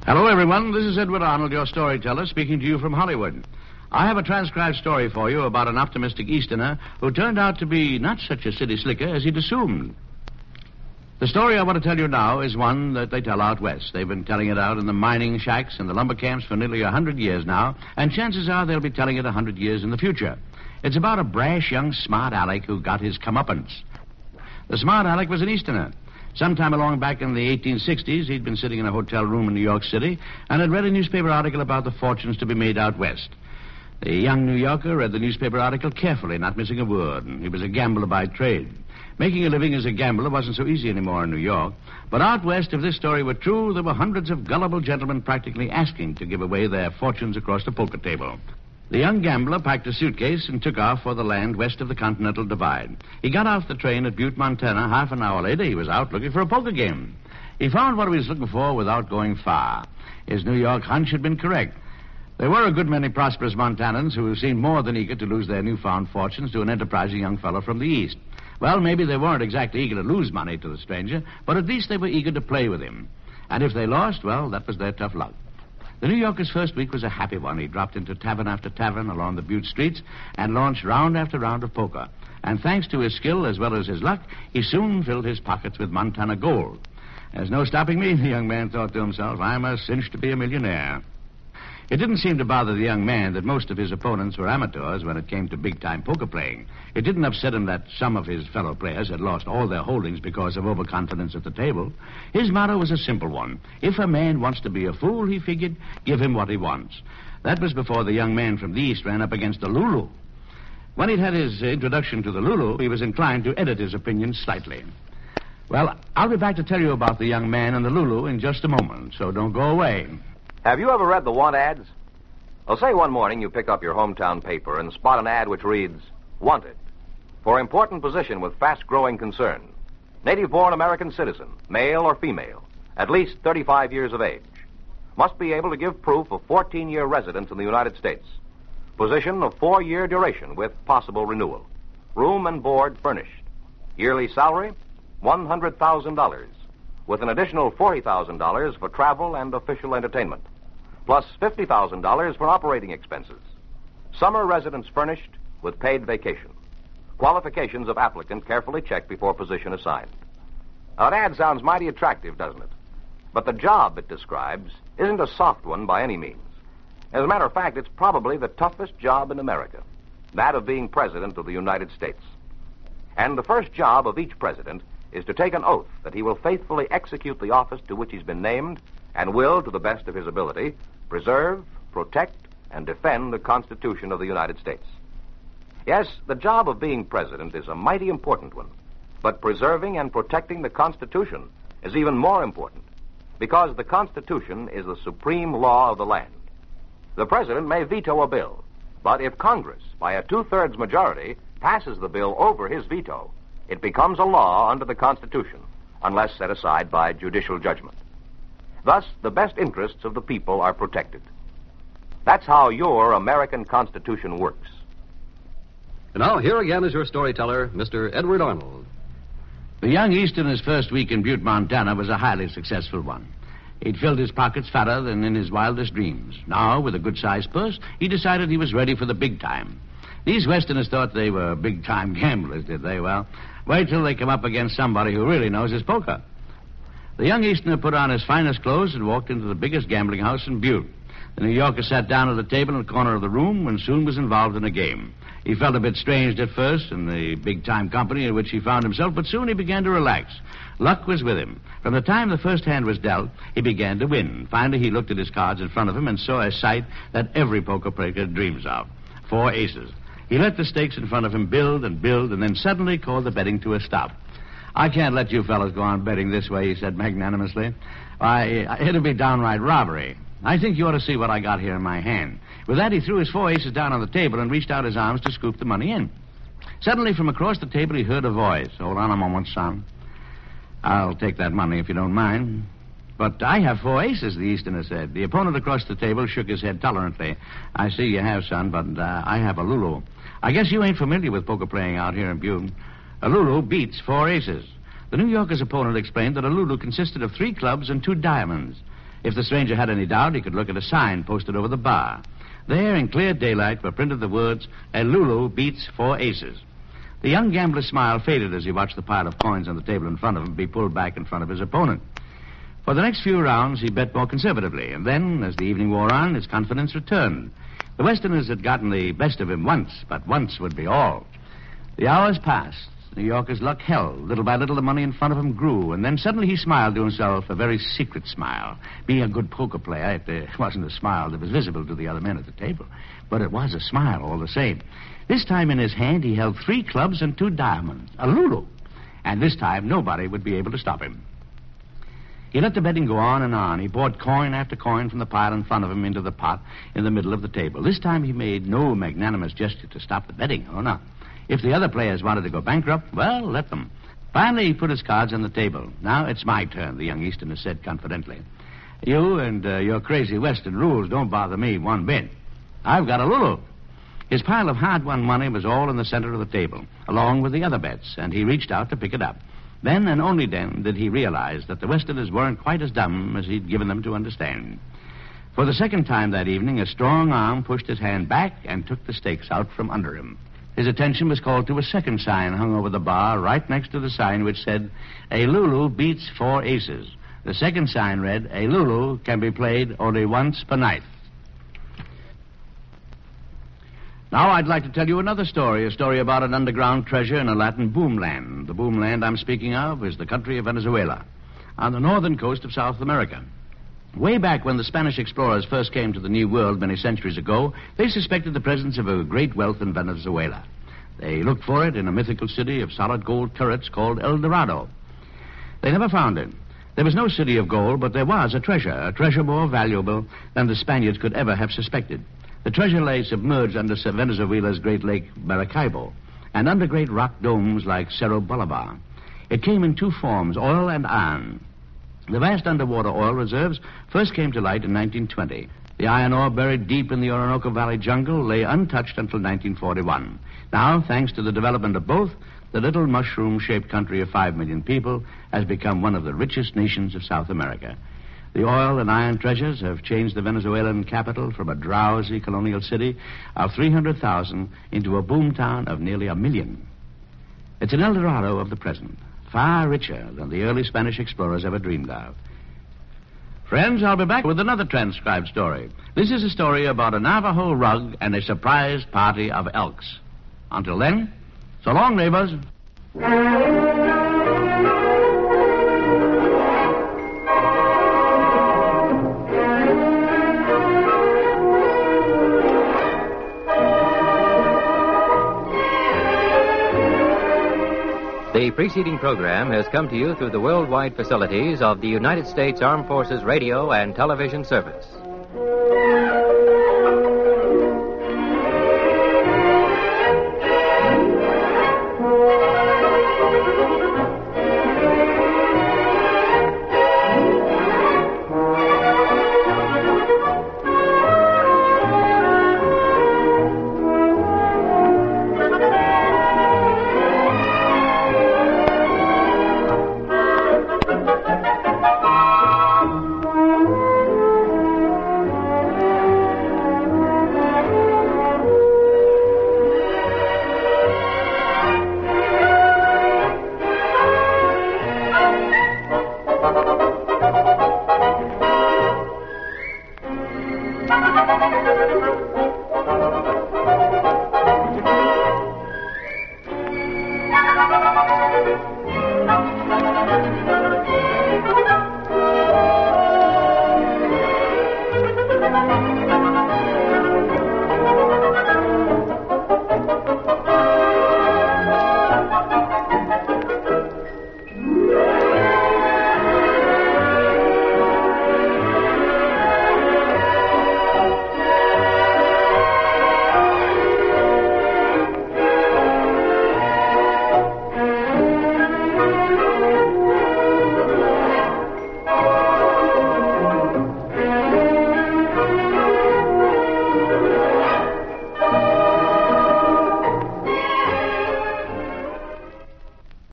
Hello, everyone. This is Edward Arnold, your storyteller, speaking to you from Hollywood. I have a transcribed story for you about an optimistic Easterner who turned out to be not such a city slicker as he'd assumed. The story I want to tell you now is one that they tell out west. They've been telling it out in the mining shacks and the lumber camps for nearly 100 years now, and chances are they'll be telling it 100 years in the future. It's about a brash young smart aleck who got his comeuppance. The smart aleck was an Easterner. Sometime along back in the 1860s, he'd been sitting in a hotel room in New York City and had read a newspaper article about the fortunes to be made out west. The young New Yorker read the newspaper article carefully, not missing a word, and he was a gambler by trade. Making a living as a gambler wasn't so easy anymore in New York, but out west, if this story were true, there were hundreds of gullible gentlemen practically asking to give away their fortunes across the poker table. The young gambler packed a suitcase and took off for the land west of the Continental Divide. He got off the train at Butte, Montana. Half an hour later, he was out looking for a poker game. He found what he was looking for without going far. His New York hunch had been correct. There were a good many prosperous Montanans who seemed more than eager to lose their newfound fortunes to an enterprising young fellow from the East. Well, maybe they weren't exactly eager to lose money to the stranger, but at least they were eager to play with him. And if they lost, well, that was their tough luck. The New Yorker's first week was a happy one. He dropped into tavern after tavern along the Butte streets and launched round after round of poker. And thanks to his skill as well as his luck, he soon filled his pockets with Montana gold. There's no stopping me, the young man thought to himself. I'm a cinch to be a millionaire. It didn't seem to bother the young man that most of his opponents were amateurs when it came to big-time poker playing. It didn't upset him that some of his fellow players had lost all their holdings because of overconfidence at the table. His motto was a simple one. If a man wants to be a fool, he figured, give him what he wants. That was before the young man from the East ran up against the Lulu. When he'd had his introduction to the Lulu, he was inclined to edit his opinions slightly. Well, I'll be back to tell you about the young man and the Lulu in just a moment, so don't go away. Have you ever read the want ads? Well, say one morning you pick up your hometown paper and spot an ad which reads, Wanted, for important position with fast-growing concern. Native-born American citizen, male or female, at least 35 years of age. Must be able to give proof of 14-year residence in the United States. Position of 4-year duration with possible renewal. Room and board furnished. Yearly salary, $100,000. With an additional $40,000 for travel and official entertainment, plus $50,000 for operating expenses. Summer residence furnished with paid vacation. Qualifications of applicant carefully checked before position assigned. Now, that ad sounds mighty attractive, doesn't it? But the job it describes isn't a soft one by any means. As a matter of fact, it's probably the toughest job in America, that of being President of the United States. And the first job of each president is to take an oath that he will faithfully execute the office to which he's been named and will, to the best of his ability, preserve, protect, and defend the Constitution of the United States. Yes, the job of being president is a mighty important one, but preserving and protecting the Constitution is even more important because the Constitution is the supreme law of the land. The president may veto a bill, but if Congress, by a 2/3 majority, passes the bill over his veto, it becomes a law under the Constitution, unless set aside by judicial judgment. Thus, the best interests of the people are protected. That's how your American Constitution works. And now, here again is your storyteller, Mr. Edward Arnold. The young Easterner's first week in Butte, Montana was a highly successful one. He'd filled his pockets fatter than in his wildest dreams. Now, with a good-sized purse, he decided he was ready for the big time. These Westerners thought they were big-time gamblers, did they? Well, wait till they come up against somebody who really knows his poker. The young Easterner put on his finest clothes and walked into the biggest gambling house in Butte. The New Yorker sat down at a table in the corner of the room and soon was involved in a game. He felt a bit strange at first in the big-time company in which he found himself, but soon he began to relax. Luck was with him. From the time the first hand was dealt, he began to win. Finally, he looked at his cards in front of him and saw a sight that every poker player dreams of. 4 aces. He let the stakes in front of him build and build, and then suddenly called the betting to a stop. I can't let you fellows go on betting this way, he said magnanimously. Why, it'll be downright robbery. I think you ought to see what I got here in my hand. With that, he threw his 4 aces down on the table and reached out his arms to scoop the money in. Suddenly, from across the table, he heard a voice. Hold on a moment, son. I'll take that money if you don't mind. But I have 4 aces, the Easterner said. The opponent across the table shook his head tolerantly. I see you have, son, but I have a Lulu. I guess you ain't familiar with poker playing out here in Butte. A Lulu beats 4 aces. The New Yorker's opponent explained that a Lulu consisted of 3 clubs and 2 diamonds. If the stranger had any doubt, he could look at a sign posted over the bar. There, in clear daylight, were printed the words, "A Lulu beats 4 aces." The young gambler's smile faded as he watched the pile of coins on the table in front of him be pulled back in front of his opponent. For the next few rounds, he bet more conservatively, and then, as the evening wore on, his confidence returned. The Westerners had gotten the best of him once, but once would be all. The hours passed. New Yorker's luck held. Little by little, the money in front of him grew, and then suddenly he smiled to himself, a very secret smile. Being a good poker player, it wasn't a smile that was visible to the other men at the table, but it was a smile all the same. This time in his hand, he held 3 clubs and 2 diamonds, a Lulu, and this time nobody would be able to stop him. He let the betting go on and on. He poured coin after coin from the pile in front of him into the pot in the middle of the table. This time he made no magnanimous gesture to stop the betting. Oh, no. If the other players wanted to go bankrupt, well, let them. Finally, he put his cards on the table. "Now it's my turn," the young Easterner said confidently. "You and your crazy Western rules don't bother me one bit. I've got a Lulu." His pile of hard-won money was all in the center of the table, along with the other bets, and he reached out to pick it up. Then and only then did he realize that the Westerners weren't quite as dumb as he'd given them to understand. For the second time that evening, a strong arm pushed his hand back and took the stakes out from under him. His attention was called to a second sign hung over the bar right next to the sign which said, "A Lulu beats 4 aces." The second sign read, "A Lulu can be played only once per night." Now I'd like to tell you another story, a story about an underground treasure in a Latin boomland. The boomland I'm speaking of is the country of Venezuela, on the northern coast of South America. Way back when the Spanish explorers first came to the New World many centuries ago, they suspected the presence of a great wealth in Venezuela. They looked for it in a mythical city of solid gold turrets called El Dorado. They never found it. There was no city of gold, but there was a treasure more valuable than the Spaniards could ever have suspected. The treasure lay submerged under Venezuela's great lake, Maracaibo, and under great rock domes like Cerro Bolivar. It came in 2 forms, oil and iron. The vast underwater oil reserves first came to light in 1920. The iron ore buried deep in the Orinoco Valley jungle lay untouched until 1941. Now, thanks to the development of both, the little mushroom-shaped country of 5 million people has become one of the richest nations of South America. The oil and iron treasures have changed the Venezuelan capital from a drowsy colonial city of 300,000 into a boomtown of nearly 1 million. It's an El Dorado of the present, far richer than the early Spanish explorers ever dreamed of. Friends, I'll be back with another transcribed story. This is a story about a Navajo rug and a surprise party of elks. Until then, so long, neighbors. The preceding program has come to you through the worldwide facilities of the United States Armed Forces Radio and Television Service.